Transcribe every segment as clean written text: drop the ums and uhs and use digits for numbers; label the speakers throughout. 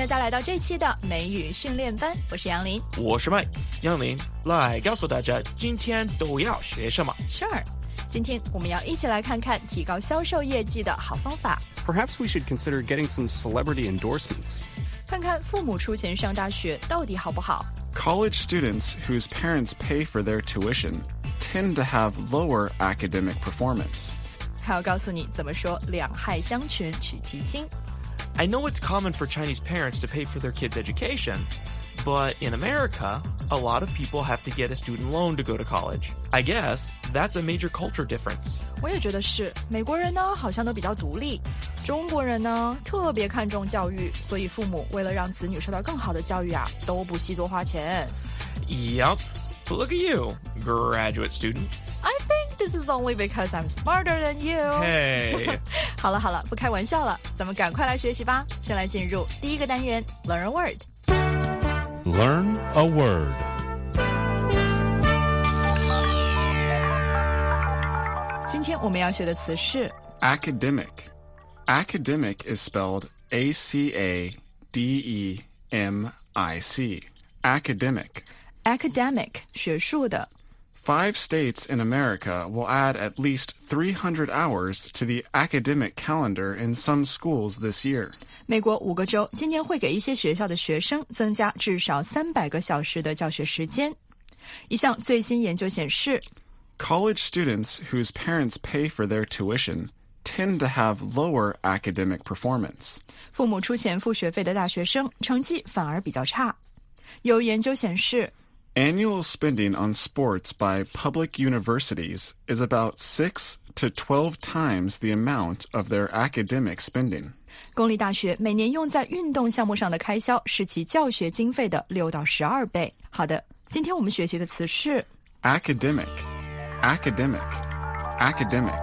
Speaker 1: 大家来到这期的美语训练班，我是杨林，
Speaker 2: 我是麦杨林，来告诉大家今天都要学什么。
Speaker 1: Sure， 今天我们要一起来看看提高销售业绩的好方法。
Speaker 3: Perhaps we should consider getting some celebrity endorsements.
Speaker 1: 看看父母出钱上大学到底好不好。
Speaker 3: College students whose parents pay for their tuition tend to have lower academic performance.
Speaker 1: 还要告诉你怎么说两害相权取其轻。
Speaker 2: I know it's common for Chinese parents to pay for their kids' education, but in America, a lot of people have to get a student loan to go to college. I guess that's a major culture difference.
Speaker 1: 我也觉得是，美国人呢好像都比较独立，中国人呢特别看重教育，所以父母为了让子女受到更好的教育啊，都不惜多花钱。
Speaker 2: Yup. Look at you, graduate student.
Speaker 1: I think this is only because I'm smarter than you.
Speaker 2: Hey.
Speaker 1: 好了，不开玩笑了，咱们赶快来学习吧。先来进入第一个单元 Learn a Word.
Speaker 4: Learn a word.
Speaker 1: 今天我们要学的词是
Speaker 3: Academic. Academic is spelled A-C-A-D-E-M-I-C. Academic.
Speaker 1: academic 学术的。
Speaker 3: 5 states in America will add at least 300 hours to the academic calendar in some schools this year.
Speaker 1: 美国5个州今年会给一些学校的学生增加至少300个小时的教学时间。一项最新研究显示，
Speaker 3: College students whose parents pay for their tuition tend to have lower academic performance.
Speaker 1: 父母出钱付学费的大学生成绩反而比较差。有研究显示，
Speaker 3: Annual spending on sports by public universities is about 6 to 12 times the amount of their academic spending.
Speaker 1: 公立大学每年用在运动项目上的开销是其教学经费的6到12倍。好的，今天我们学习的词是
Speaker 3: Academic. Academic. Academic.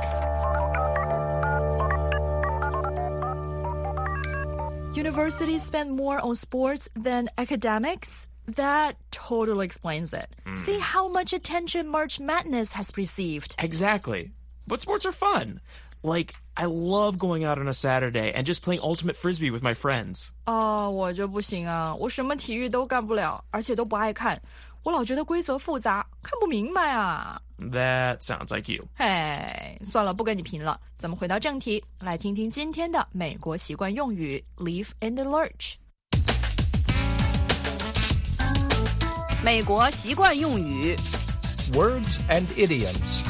Speaker 1: Universities spend more on sports than academics? That totally explains it. See how much attention March Madness has received.
Speaker 2: Exactly. But sports are fun. Like, I love going out on a Saturday and just playing ultimate frisbee with my friends.
Speaker 1: 我就不行啊，我什么体育都干不了，而且都不爱看。我老觉得规则复杂，看不明白啊。
Speaker 2: That sounds like you.
Speaker 1: 嘿，算了，不跟你贫了。咱们回到正题，来听听今天的美国习惯用语 Leave in the lurch。
Speaker 5: 美国习惯用语
Speaker 4: Words and idioms.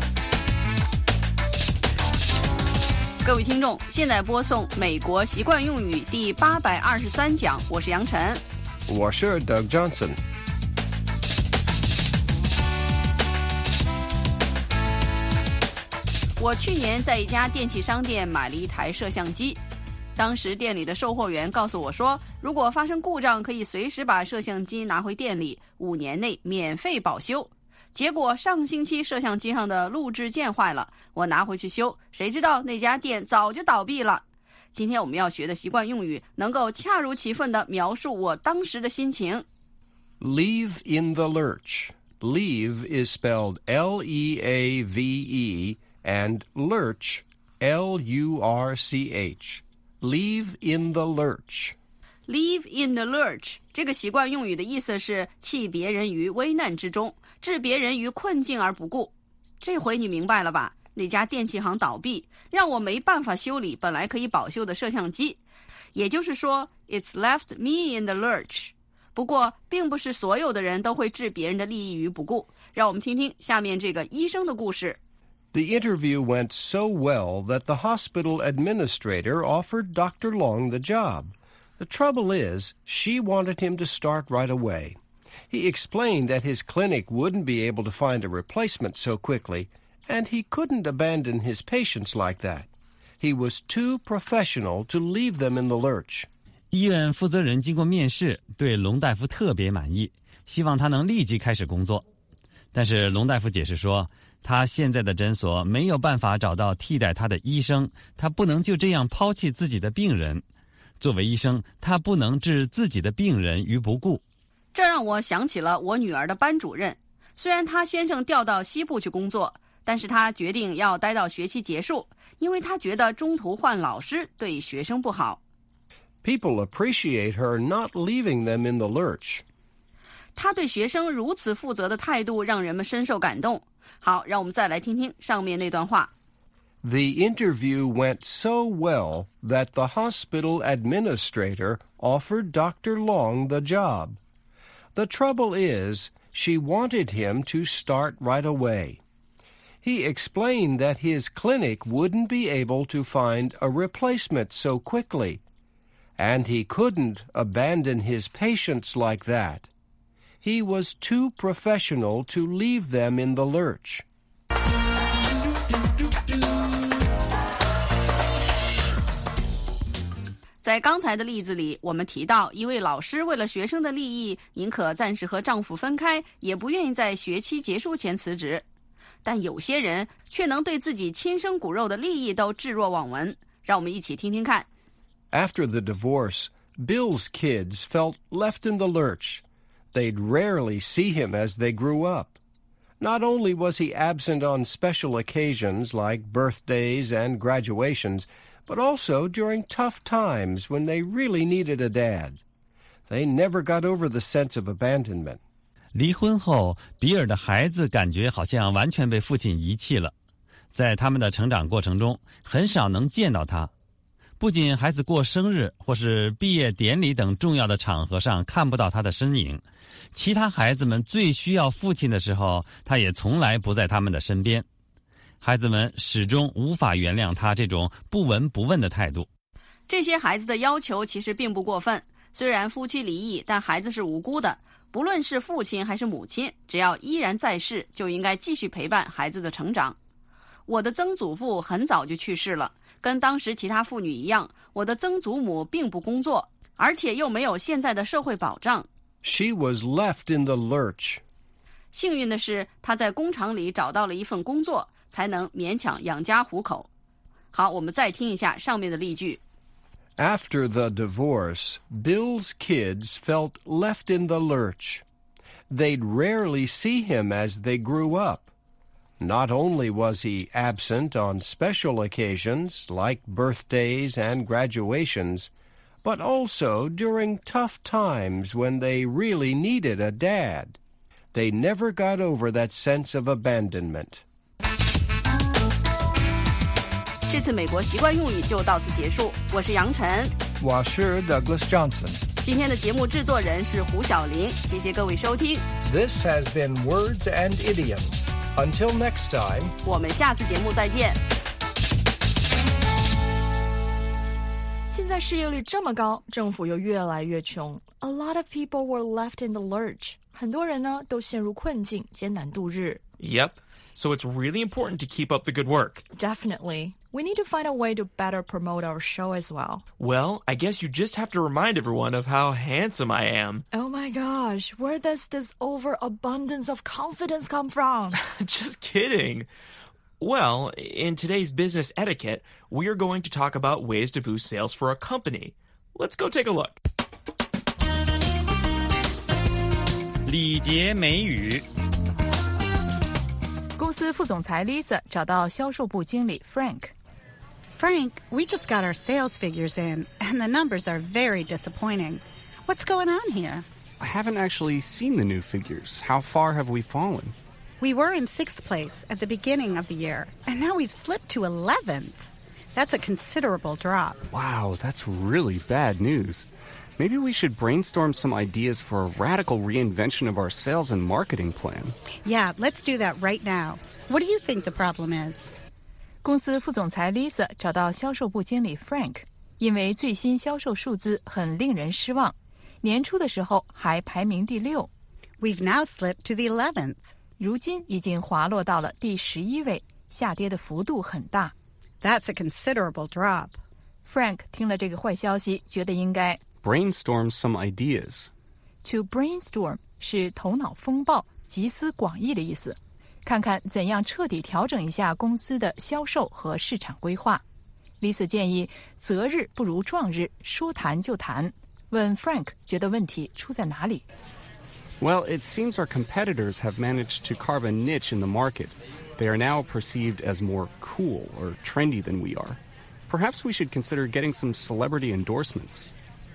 Speaker 5: 各位听众，现在播送美国习惯用语第823讲，我是杨晨。
Speaker 4: 我是 Doug Johnson.
Speaker 5: 我去年在一家电器商店买了一台摄像机，当时店里的售货员告诉我说，如果发生故障可以随时把摄像机拿回店里，5年内免费保修。结果上星期摄像机上的录制键坏了，我拿回去修，谁知道那家店早就倒闭了。今天我们要学的习惯用语能够恰如其分地描述我当时的心情。
Speaker 4: Leave in the lurch. Leave is spelled L-E-A-V-E and lurch, L-U-R-C-H. Leave in the lurch.
Speaker 5: Leave in the lurch 这个习惯用语的意思是弃别人于危难之中，置别人于困境而不顾。这回你明白了吧？那家电器行倒闭，让我没办法修理本来可以保修的摄像机。也就是说 It's left me in the lurch. 不过并不是所有的人都会置别人的利益于不顾。让我们听听下面这个医生的故事。
Speaker 4: The interview went so well that the hospital administrator offered Dr. Long the job. The trouble is, she wanted him to start right away. He explained that his clinic wouldn't be able to find a replacement so quickly, and he couldn't abandon his patients like that. He was too professional to leave them in the lurch.
Speaker 6: 医院负责人经过面试，对龙大夫特别满意，希望他能立即开始工作。但是龙大夫解释说，他现在的诊所没有办法找到替代他的医生，他不能就这样抛弃自己的病人。作为医生，他不能置自己的病人于不顾。
Speaker 5: 这让我想起了我女儿的班主任，虽然她先生调到西部去工作，但是她决定要待到学期结束，因为她觉得中途换老师对学生不好。
Speaker 4: People appreciate her not leaving them in the lurch.
Speaker 5: 他对学生如此负责的态度让人们深受感动。好，让我们再来听听上面那段话。
Speaker 4: The interview went so well that the hospital administrator offered Dr. Long the job. The trouble is, she wanted him to start right away. He explained that his clinic wouldn't be able to find a replacement so quickly, and he couldn't abandon his patients like that. He was too professional to leave them in the lurch.
Speaker 5: 在刚才的例子里，我们提到一位老师为了学生的利益，宁可暂时和丈夫分开，也不愿意在学期结束前辞职。但有些人却能对自己亲生骨肉的利益都置若罔闻。让我们一起听听看。
Speaker 4: After the divorce, Bill's kids felt left in the lurch. They'd rarely see him as they grew up. Not only was he absent on special occasions like birthdays and graduations, but also during tough times when they really needed a dad. They never got over the sense of abandonment.
Speaker 6: 离婚后，比尔的孩子感觉好像完全被父亲遗弃了。在他们的成长过程中，很少能见到他。不仅孩子过生日或是毕业典礼等重要的场合上看不到他的身影，其他孩子们最需要父亲的时候，他也从来不在他们的身边。孩子们始终无法原谅他这种不闻不问的态度。
Speaker 5: 这些孩子的要求其实并不过分，虽然夫妻离异，但孩子是无辜的。不论是父亲还是母亲，只要依然在世，就应该继续陪伴孩子的成长。我的曾祖父很早就去世了，跟当时其他妇女一样，我的曾祖母并不工作，而且又没有现在的社会保障。
Speaker 4: She was left in the lurch.
Speaker 5: 幸运的是，她在工厂里找到了一份工作，才能勉强养家糊口。好，我们再听一下上面的例句。
Speaker 4: After the divorce, Bill's kids felt left in the lurch. They'd rarely see him as they grew up. Not only was he absent on special occasions like birthdays and graduations, but also during tough times when they really needed a dad. They never got over that sense of abandonment.
Speaker 5: 这次美国习惯用语就到此结束。我是杨晨，
Speaker 7: 我是 Douglas Johnson。
Speaker 5: 今天的节目制作人是胡小玲，谢谢各位收听。
Speaker 7: This has been Words and Idioms. Until next time,
Speaker 5: 我们下次节目再见。
Speaker 1: 现在失业率这么高，政府又越来越穷。A lot of people were left in the lurch. 很多人呢都陷入困境，艰难度日。
Speaker 2: Yep. So it's really important to keep up the good work.
Speaker 1: Definitely. We need to find a way to better promote our show as well.
Speaker 2: Well, I guess you just have to remind everyone of how handsome I am.
Speaker 1: Oh my gosh, where does this overabundance of confidence come from?
Speaker 2: Just kidding. Well, in today's business etiquette, we are going to talk about ways to boost sales for a company. Let's go take a look.
Speaker 6: 礼节美语。
Speaker 8: 公司副总裁 Lisa 找到销售部经理 Frank。Frank,
Speaker 9: we just got our sales figures in, and the numbers are very disappointing. What's going on here?
Speaker 10: I haven't actually seen the new figures. How far have we fallen?
Speaker 9: We were in 6th place at the beginning of the year, and now we've slipped to 11th. That's a considerable drop.
Speaker 10: Wow, that's really bad news. Maybe we should brainstorm some ideas for a radical reinvention of our sales and marketing plan.
Speaker 9: Yeah, let's do that right now. What do you think the problem is?
Speaker 8: 公司副总裁 Lisa 找到销售部经理 Frank， 因为最新销售数字很令人失望，年初的时候还排名第6。
Speaker 9: We've now slipped to the 11th.
Speaker 8: 如今已经滑落到了第11位，下跌的幅度很大。
Speaker 9: That's a considerable drop.
Speaker 8: Frank 听了这个坏消息，觉得应该
Speaker 10: brainstorm some ideas.
Speaker 8: To brainstorm 是头脑风暴、集思广益的意思。看看怎样彻底调整一下公司的销售和市场规划。Lisa 建议择日不如撞日，说谈就谈。问 Frank 觉得问题出在哪里？
Speaker 10: Well, it seems our competitors have managed to carve a niche in the market. They are now perceived as more cool or trendy than we are. Perhaps we should consider getting some celebrity endorsements.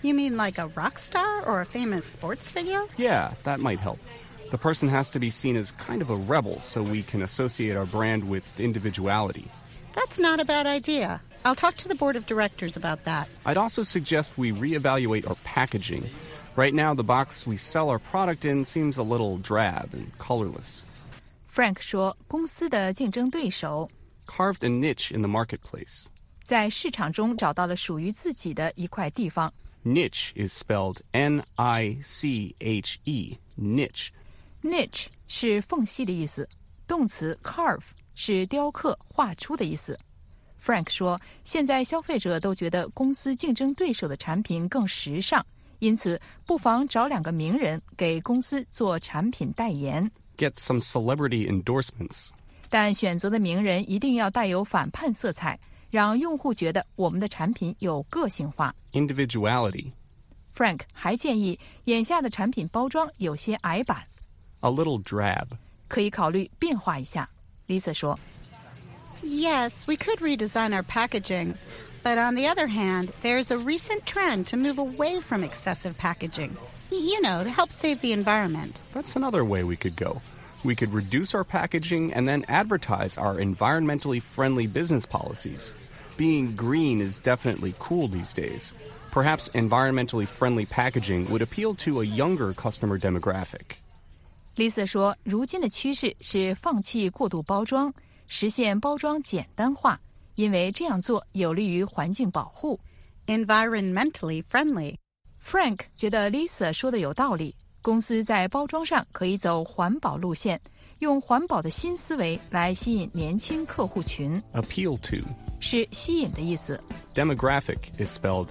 Speaker 9: You mean like a rock star or a famous sports figure?
Speaker 10: Yeah, that might help. The person has to be seen as kind of a rebel so we can associate our brand with individuality.
Speaker 9: That's not a bad idea. I'll talk to the board of directors about that.
Speaker 10: I'd also suggest we reevaluate our packaging. Right now, the box we sell our product in seems a little drab and colorless.
Speaker 8: Frank 说，公司的竞争对手
Speaker 10: Carved a niche in the marketplace.
Speaker 8: 在市场中找到了属于自己的一块地方。
Speaker 10: Niche is spelled N-I-C-H-E. Niche.
Speaker 8: Niche 是缝隙的意思，动词 carve 是雕刻、画出的意思。Frank 说，现在消费者都觉得公司竞争对手的产品更时尚，因此不妨找2个名人给公司做产品代言。
Speaker 10: Get some celebrity endorsements.
Speaker 8: 但选择的名人一定要带有反叛色彩，让用户觉得我们的产品有个性化。
Speaker 10: Individuality.
Speaker 8: Frank 还建议，眼下的产品包装有些矮板。
Speaker 10: A little drab.
Speaker 8: 可以考虑变化一下。Lisa 说
Speaker 9: Yes, we could redesign our packaging. But on the other hand, there's a recent trend to move away from excessive packaging. You know, to help save the environment.
Speaker 10: That's another way we could go. We could reduce our packaging and then advertise our environmentally friendly business policies. Being green is definitely cool these days. Perhaps environmentally friendly packaging would appeal to a younger customer demographic.
Speaker 8: Lisa 说，如今的趋势是放弃过度包装，实现包装简单化，因为这样做有利于环境保护。
Speaker 9: Environmentally friendly.
Speaker 8: Frank 觉得 Lisa 说的有道理，公司在包装上可以走环保路线，用环保的新思维来吸引年轻客户群。
Speaker 10: Appeal to.
Speaker 8: 是吸引的意思。
Speaker 10: Demographic is spelled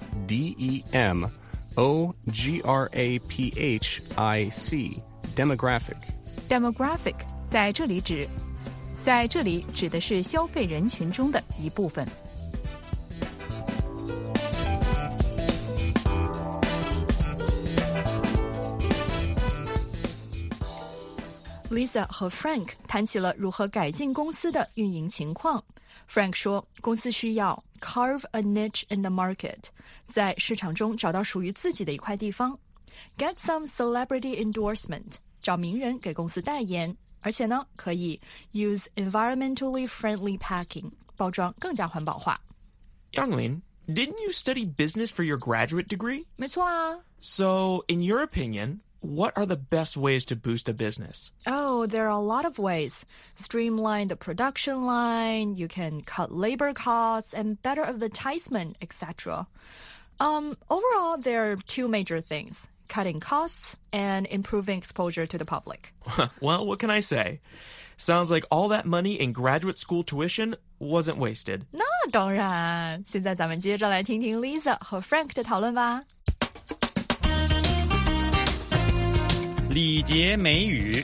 Speaker 10: D-E-M-O-G-R-A-P-H-I-C.
Speaker 8: Demographic 在这里指的是消费人群中的一部分。
Speaker 1: Lisa 和 Frank 谈起了如何改进公司的运营情况。Frank 说，公司需要 carve a niche in the market， 在市场中找到属于自己的一块地方。Get some celebrity endorsement， 找名人给公司代言，而且呢，可以 use environmentally friendly packing， 包装更加环保化。
Speaker 2: Youngling, didn't you study business for your graduate degree?
Speaker 1: 没错啊。
Speaker 2: So, in your opinion, what are the best ways to boost a business?
Speaker 1: Oh, there are a lot of ways. Streamline the production line, you can cut labor costs, and better advertisement, etc. Overall, there are 2 major things. Cutting costs and improving exposure to the public.
Speaker 2: Well, what can I say? Sounds like all that money in graduate school tuition wasn't wasted.
Speaker 1: 那当然。现在咱们接着来听听 Lisa 和 Frank 的讨论吧。
Speaker 6: 礼节美语。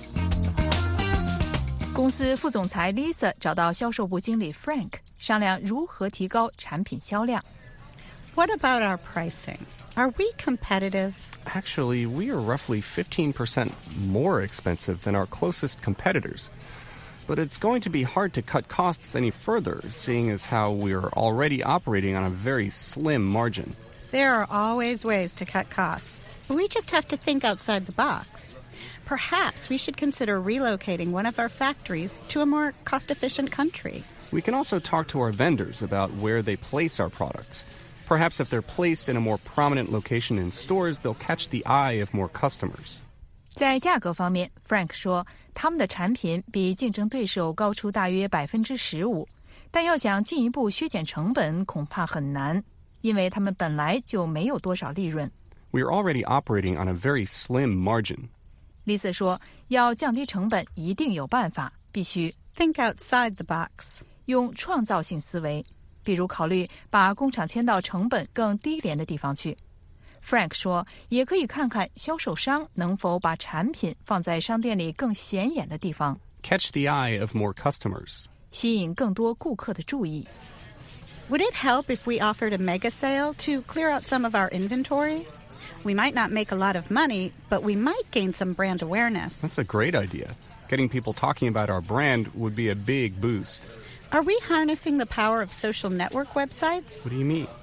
Speaker 8: 公司副总裁 Lisa 找到销售部经理 Frank 商量如何提高产品销量。
Speaker 9: What about our pricing? Are we competitive?
Speaker 10: Actually, we are roughly 15% more expensive than our closest competitors. But it's going to be hard to cut costs any further, seeing as how we are already operating on a very slim margin.
Speaker 9: There are always ways to cut costs. We just have to think outside the box. Perhaps we should consider relocating one of our factories to a more cost-efficient country.
Speaker 10: We can also talk to our vendors about where they place our products. Perhaps if they're placed in a more prominent location in stores, they'll catch the eye of more customers.
Speaker 8: 在价格方面 ，Frank 说，他们的产品比竞争对手高出大约15%，但要想进一步削减成本，恐怕很难，因为他们本来就没有多少利润。
Speaker 10: We are already operating on a very slim margin.
Speaker 8: Lisa 说，要降低成本，一定有办法，必须
Speaker 9: think outside the box，
Speaker 8: 用创造性思维，比如考虑把工厂迁到成本更低廉的地方去。Frank 说，也可以看看销售商能否把产品放在商店里更显眼的地方
Speaker 10: ，catch the eye of more customers，
Speaker 8: 吸引更多顾客的注意。
Speaker 9: Would it help if we offered a mega sale to clear out some of our inventory? We might not make a lot of money, but we might gain some brand awareness.
Speaker 10: That's a great idea. Getting people talking about our brand would be a big boost.
Speaker 9: Are we harnessing the power of social network websites?
Speaker 10: What do you mean?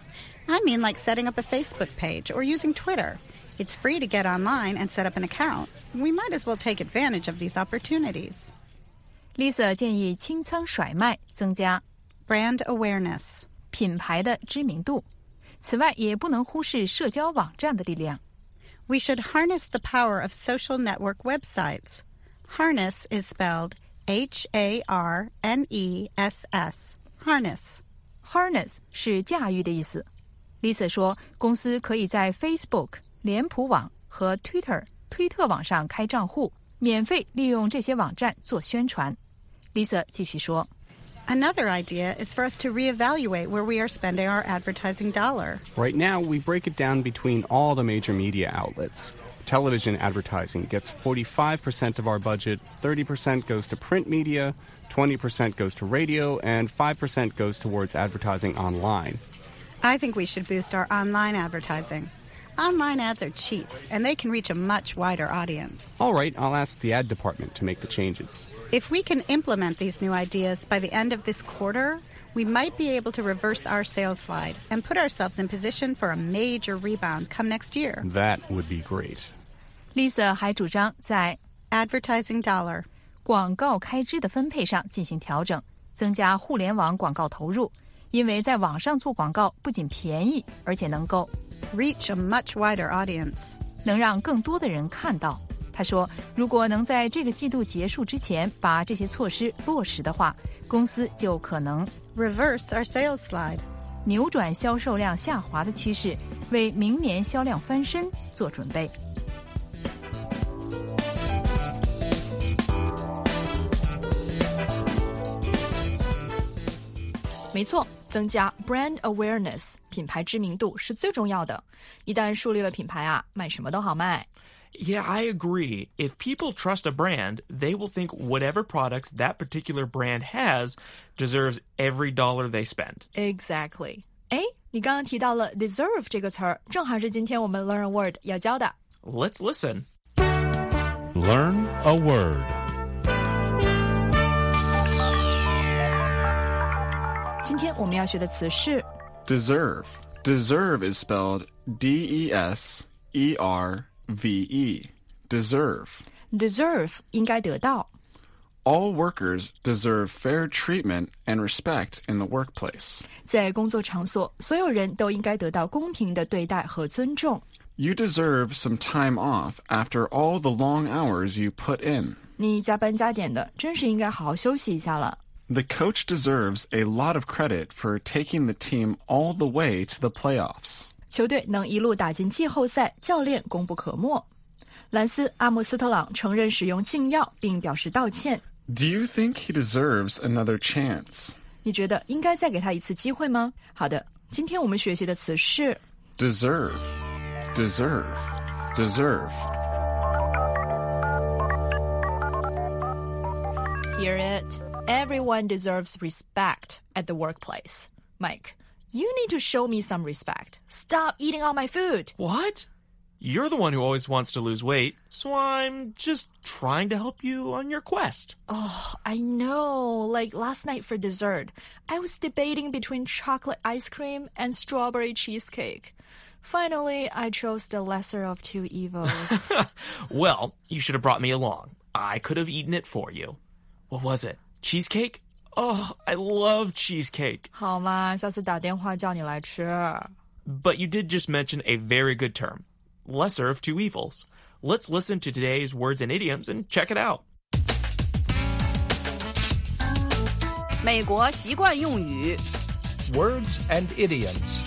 Speaker 9: I mean like setting up a Facebook page or using Twitter. It's free to get online and set up an account. We might as well take advantage of these opportunities.
Speaker 8: Lisa 建议清仓甩卖，增加
Speaker 9: brand awareness
Speaker 8: 品牌的知名度。此外，也不能忽视社交网站的力量。
Speaker 9: We should harness the power of social network websites. Harness is spelled H-A-R-N-E-S-S. Harness.
Speaker 8: Harness 是驾驭的意思。Lisa 说，公司可以在 Facebook、脸谱网和 Twitter 推特网上开账户，免费利用这些网站做宣传。Lisa 继续说。
Speaker 9: Another idea is for us to reevaluate where we are spending our advertising dollar.
Speaker 10: Right now, we break it down between all the major media outlets. Television advertising gets 45% of our budget, 30% goes to print media, 20% goes to radio, and 5% goes towards advertising online.
Speaker 9: I think we should boost our online advertising. Online ads are cheap, and they can reach a much wider audience.
Speaker 10: All right, I'll ask the ad department to make the changes.
Speaker 9: If we can implement these new ideas by the end of this quarter, we might be able to reverse our sales slide and put ourselves in position for a major rebound come next year.
Speaker 10: That would be great.
Speaker 8: Lisa 还主张在
Speaker 9: advertising dollar
Speaker 8: 广告开支的分配上进行调整，增加互联网广告投入，因为在网上做广告不仅便宜，而且能够
Speaker 9: reach a much wider audience
Speaker 8: 能让更多的人看到。他说，如果能在这个季度结束之前把这些措施落实的话，公司就可能
Speaker 9: reverse our sales slide
Speaker 8: 扭转销售量下滑的趋势，为明年销量翻身做准备。
Speaker 1: 没错，增加 brand awareness 品牌知名度是最重要的。一旦树立了品牌啊，卖什么都好卖。
Speaker 2: Yeah, I agree. If people trust a brand, they will think whatever products that particular brand has deserves every dollar they spend.
Speaker 1: Exactly. 哎，你刚刚提到了 deserve 这个词儿，正好是今天我们 Learn a Word 要教的。
Speaker 2: Let's listen.
Speaker 11: Learn a word.
Speaker 1: 今天我们要学的词是
Speaker 3: deserve. Deserve is spelled D-E-S-E-R-V-E. Deserve.
Speaker 1: Deserve 应该得到。
Speaker 3: All workers deserve fair treatment and respect in the workplace.
Speaker 1: 在工作场所，所有人都应该得到公平的对待和尊重。
Speaker 3: You deserve some time off after all the long hours you put in.
Speaker 1: 你加班加点的，真是应该好好休息一下了。
Speaker 3: The coach deserves a lot of credit for taking the team all the way to the playoffs.
Speaker 1: 球队能一路打进季后赛，教练功不可没。兰斯·阿姆斯特朗承认使用禁药，并表示道歉。
Speaker 3: Do you think he deserves another chance?
Speaker 1: 你觉得应该再给他一次机会吗？好的，今天我们学习的词是
Speaker 3: deserve, deserve, deserve.
Speaker 1: Hear it. Everyone deserves respect at the workplace. Mike, you need to show me some respect. Stop eating all my food.
Speaker 2: What? You're the one who always wants to lose weight, so I'm just trying to help you on your quest.
Speaker 1: Oh, I know. Like last night for dessert, I was debating between chocolate ice cream and strawberry cheesecake. Finally, I chose the lesser of two evils.
Speaker 2: Well, you should have brought me along. I could have eaten it for you. What was it? Cheesecake? Oh, I love cheesecake.
Speaker 1: 好嘛，下次打电话叫你来吃。
Speaker 2: But you did just mention a very good term. Lesser of two evils. Let's listen to today's words and idioms and check it out.
Speaker 5: 美国习惯用语
Speaker 7: Words and idioms.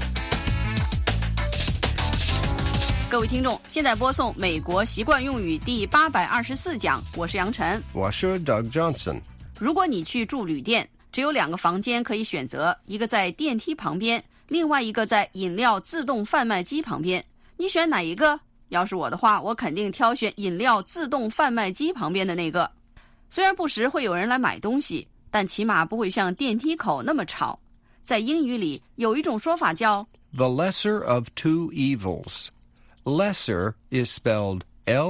Speaker 5: 各位听众，现在播送美国习惯用语第824讲，我是杨晨，
Speaker 4: 我是 Doug Johnson。
Speaker 5: 如果你去住旅店，只有2个房间可以选择，一个在电梯旁边，另外一个在饮料自动贩卖机旁边，你选哪一个？要是我的话，我肯定挑选饮料自动贩卖机旁边的那个。虽然不时会有人来买东西，但起码不会像电梯口那么吵。在英语里有一种说法叫
Speaker 4: The lesser of two evils. Lesser is spelled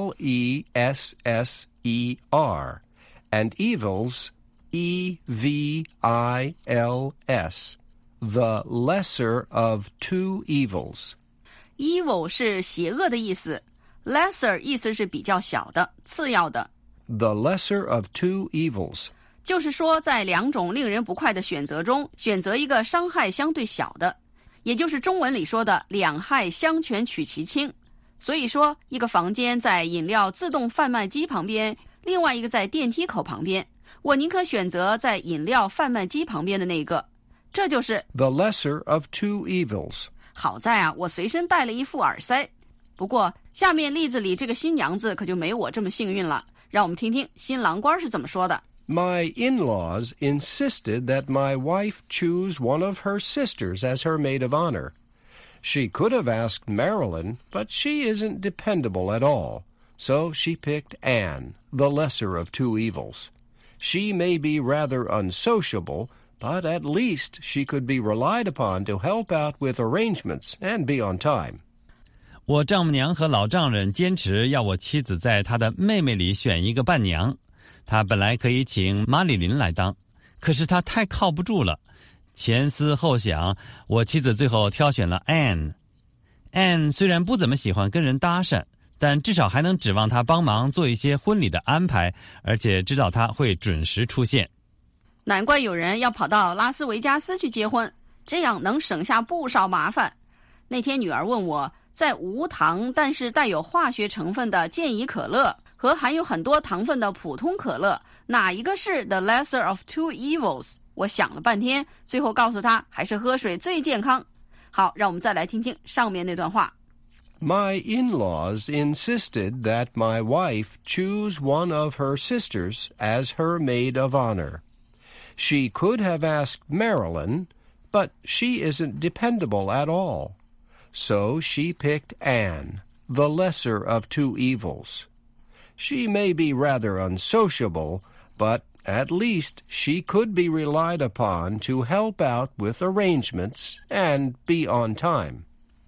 Speaker 4: L-E-S-S-E-R, and evils, E-V-I-L-S, the lesser of two evils.
Speaker 5: Evil 是邪恶的意思， lesser 意思是比较小的、次要的。
Speaker 4: The lesser of two evils.
Speaker 5: 就是说在两种令人不快的选择中，选择一个伤害相对小的，也就是中文里说的两害相权取其轻。所以说，一个房间在饮料自动贩卖机旁边，另外一个在电梯口旁边，我宁可选择在饮料贩卖机旁边的那个。这就是
Speaker 4: the lesser of two evils.
Speaker 5: 好在啊，我随身带了一副耳塞。不过下面例子里这个新娘子可就没我这么幸运了，让我们听听新郎官是怎么说的。
Speaker 4: My in-laws insisted that my wife choose one of her sisters as her maid of honor. She could have asked Marilyn, but she isn't dependable at all. So she picked Anne, the lesser of two evils. She may be rather unsociable, but at least she could be relied upon to help out with arrangements and be on time.
Speaker 6: 我丈母娘和老丈人坚持要我妻子在她的妹妹里选一个伴娘。她本来可以请马里琳来当，可是她太靠不住了。前思后想，我妻子最后挑选了 Anne。Anne 虽然不怎么喜欢跟人搭讪，但至少还能指望她帮忙做一些婚礼的安排，而且知道她会准时出现。
Speaker 5: 难怪有人要跑到拉斯维加斯去结婚，这样能省下不少麻烦。那天女儿问我，在无糖但是带有化学成分的健怡可乐和含有很多糖分的普通可乐，哪一个是 the lesser of two evils？ 我想了半天，最后告诉她还是喝水最健康。好，让我们再来听听上面那段话。
Speaker 4: My in-laws insisted that my wife choose one of her sisters as her maid of honor. She could have asked Marilyn, but she isn't dependable at all. So she picked Anne, the lesser of two evils. She may be rather unsociable, but at least she could be relied upon to help out with arrangements and be on time.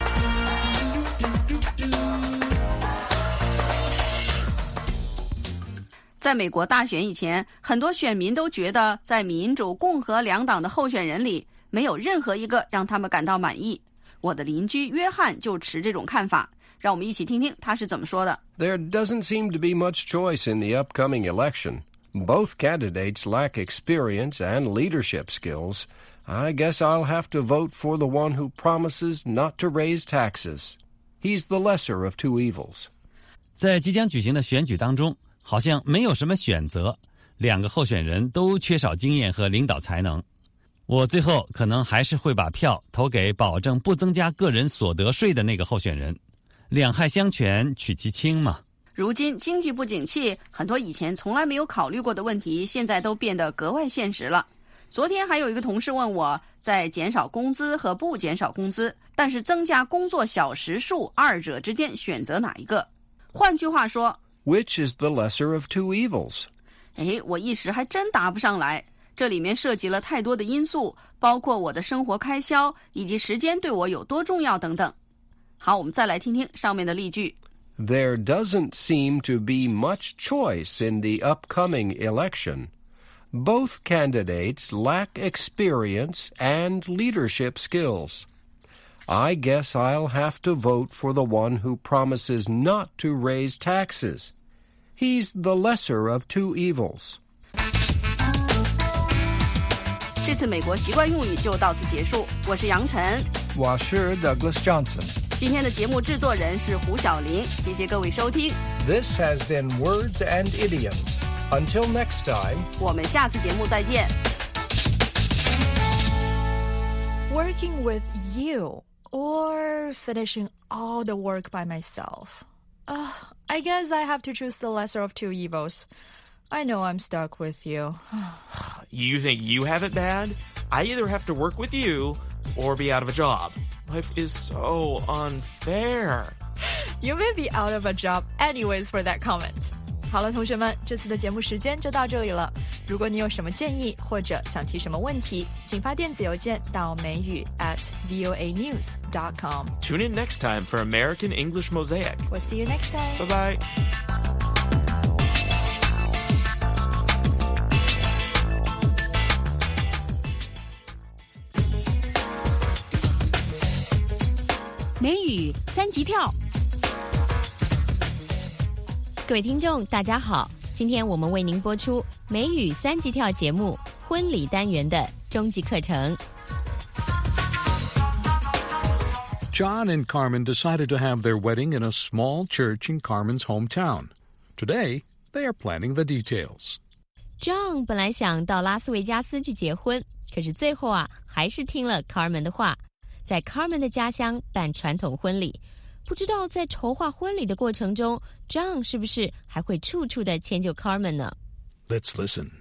Speaker 5: 在美国大选以前，很多选民都觉得在民主、共和两党的候选人里，没有任何一个让他们感到满意。我的邻居约翰就持这种看法，让我们一起听听他是怎么说的。
Speaker 4: There doesn't seem to be much choice in the upcoming election. Both candidates lack experience and leadership skills. I guess I'll have to vote for the one who promises not to raise taxes. He's the lesser of two evils.
Speaker 6: 在即将举行的选举当中，好像没有什么选择，两个候选人都缺少经验和领导才能。我最后可能还是会把票投给保证不增加个人所得税的那个候选人。两害相权取其轻嘛。
Speaker 5: 如今经济不景气，很多以前从来没有考虑过的问题，现在都变得格外现实了。昨天还有一个同事问我，在减少工资和不减少工资，但是增加工作小时数，二者之间选择哪一个？换句话说
Speaker 4: Which is the lesser of two evils?
Speaker 5: 我一时还真答不上来。这里面涉及了太多的因素，包括我的生活开销以及时间对我有多重要等等。好，我们再来听听上面的例句。
Speaker 4: There doesn't seem to be much choice in the upcoming election. Both candidates lack experience and leadership skills. I guess I'll have to vote for the one who promises not to raise taxes. He's the lesser of two evils.
Speaker 5: 这次美国习惯用语就到此结束。我是杨晨，
Speaker 7: 我是 Douglas Johnson。
Speaker 5: 今天的节目制作人是胡小玲，谢谢各位收听。
Speaker 7: This has been Words and Idioms. Until next time,
Speaker 5: 我们下次节目再见。
Speaker 1: Working with you or finishing all the work by myself. I guess I have to choose the lesser of two evils. I know I'm stuck with you.
Speaker 2: You think you have it bad? I either have to work with you or be out of a job. Life is so unfair.
Speaker 1: You may be out of a job anyways for that comment. 好了，同学们，这次的节目时间就到这里了。如果你有什么建议或者想提什么问题，请发电子邮件到美语@voanews.com.
Speaker 2: Tune in next time for American English Mosaic.
Speaker 1: We'll see you next time.
Speaker 2: Bye-bye.
Speaker 5: 美语三级跳。
Speaker 12: 各位听众大家好，今天我们为您播出美语三级跳节目婚礼单元的终极课程。
Speaker 13: John and Carmen decided to have their wedding in a small church in Carmen's hometown. Today, they are planning the details.
Speaker 12: John 本来想到拉斯维加斯去结婚，可是最后还是听了 Carmen 的话，在 Carmen 的家乡办传统婚礼。不知道在筹划婚礼的过程中 John 是不是还会处处的迁就 Carmen 呢？
Speaker 13: Let's listen.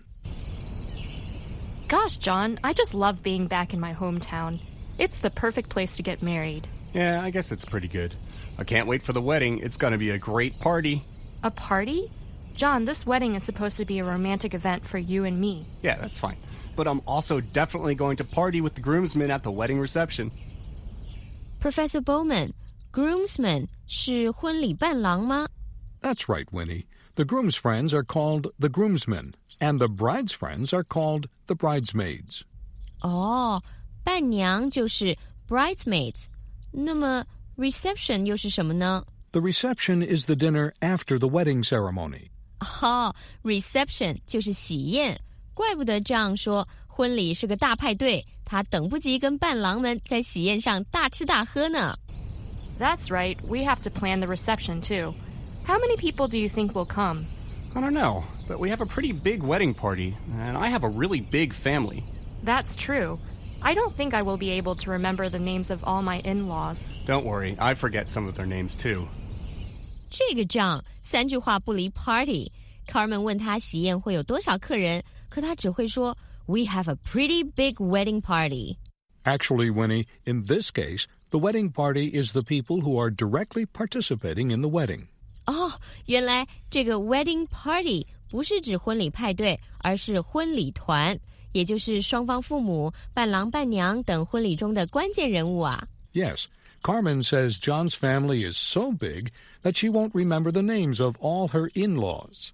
Speaker 14: Gosh, John, I just love being back in my hometown. It's the perfect place to get married.
Speaker 10: Yeah, I guess it's pretty good. I can't wait for the wedding. It's going to be a great party.
Speaker 14: A party? John, this wedding is supposed to be a romantic event for you and me.
Speaker 10: Yeah, that's fine. But I'm also definitely going to party with the groomsmen at the wedding reception.
Speaker 12: Professor Bowman, groomsmen 是婚礼伴郎吗？
Speaker 13: That's right, Winnie. The groom's friends are called the groomsmen, and the bride's friends are called the bridesmaids.
Speaker 12: 哦，伴娘就是 bridesmaids. 那么 reception 又是什么呢？
Speaker 13: The reception is the dinner after the wedding ceremony.
Speaker 12: 哦， reception 就是喜宴，怪不得这样说，婚礼是个大派对，他等不及跟伴郎们在喜宴上大吃大喝呢。
Speaker 14: That's right. We have to plan the reception, too. How many people do you think will come?
Speaker 10: I don't know, but we have a pretty big wedding party, and I have a really big family.
Speaker 14: That's true. I don't think I will be able to remember the names of all my in-laws.
Speaker 10: Don't worry, I forget some of their names, too.
Speaker 12: 这个John三句话不离 party。Carmen 问他喜宴会有多少客人，可他只会说 We have a pretty big wedding party.
Speaker 13: Actually, Winnie, in this case, the wedding party is the people who are directly participating in the wedding.
Speaker 12: 哦，原来这个 wedding party 不是指婚礼派对，而是婚礼团，也就是双方父母、伴郎伴娘等婚礼中的关键人物啊。
Speaker 13: Yes, Carmen says John's family is so big that she won't remember the names of all her in-laws.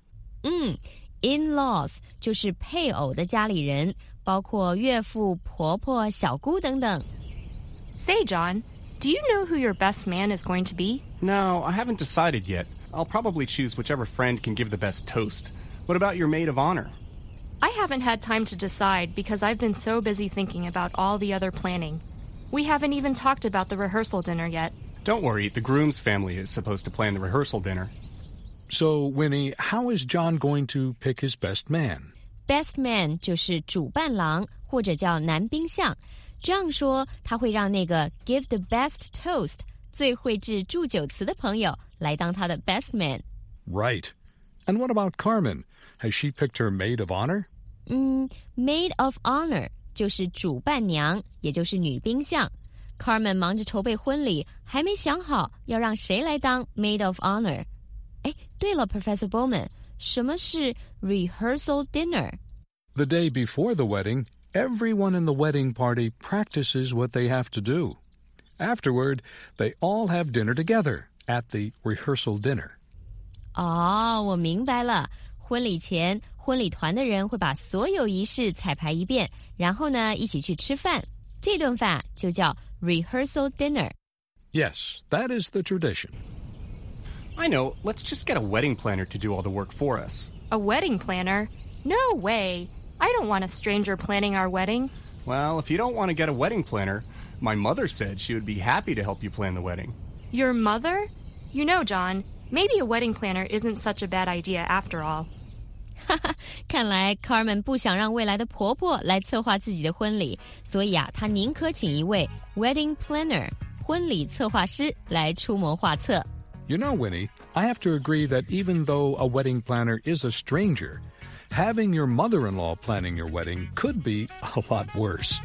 Speaker 12: In-laws 就是配偶的家里人，包括岳父、婆婆、小姑等等。
Speaker 14: Say, John, do you know who your best man is going to be?
Speaker 10: No, I haven't decided yet. I'll probably choose whichever friend can give the best toast. What about your maid of honor?
Speaker 14: I haven't had time to decide because I've been so busy thinking about all the other planning. We haven't even talked about the rehearsal dinner yet.
Speaker 10: Don't worry, the groom's family is supposed to plan the rehearsal dinner.
Speaker 13: So, Winnie, how is John going to pick his best man?
Speaker 12: Best man 就是主伴郎，或者叫男宾相。这样说，他会让那个 give the best toast 最会致祝酒词的朋友来当他的 best man.
Speaker 13: Right. And what about Carmen? Has she picked her maid of honor?
Speaker 12: Maid of honor 就是主伴娘，也就是女宾相。Carmen 忙着筹备婚礼，还没想好要让谁来当 maid of honor。哎，对了 Professor Bowman， 什么是 rehearsal dinner?
Speaker 13: The day before the wedding, everyone in the wedding party practices what they have to do. Afterward, they all have dinner together at the rehearsal dinner.
Speaker 12: 哦，我明白了。婚礼前，婚礼团的人会把所有仪式彩排一遍，然后呢，一起去吃饭。这顿饭就叫 rehearsal dinner.
Speaker 13: Yes, that is the tradition.
Speaker 10: I know. Let's just get a wedding planner to do all the work for us.
Speaker 14: A wedding planner? No way. I don't want a stranger planning our wedding.
Speaker 10: Well, if you don't want to get a wedding planner, my mother said she would be happy to help you plan the wedding.
Speaker 14: Your mother? You know, John, maybe a wedding planner isn't such a bad idea after all.
Speaker 12: 看来 Carmen 不想让未来的婆婆来策划自己的婚礼，所以她宁可请一位 wedding planner 婚礼策划师来出谋划策。
Speaker 13: You know, Winnie, I have to agree that even though a wedding planner is a stranger, having your mother-in-law planning your wedding could be a lot worse.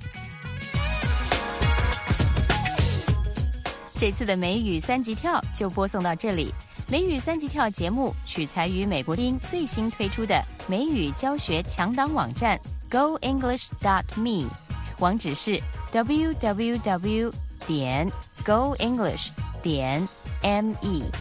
Speaker 12: 这次的美语三级跳就播送到这里。美语三级跳节目取材于美国丁最新推出的美语教学强档网站 GoEnglish.me， 网址是 www.goenglish.me。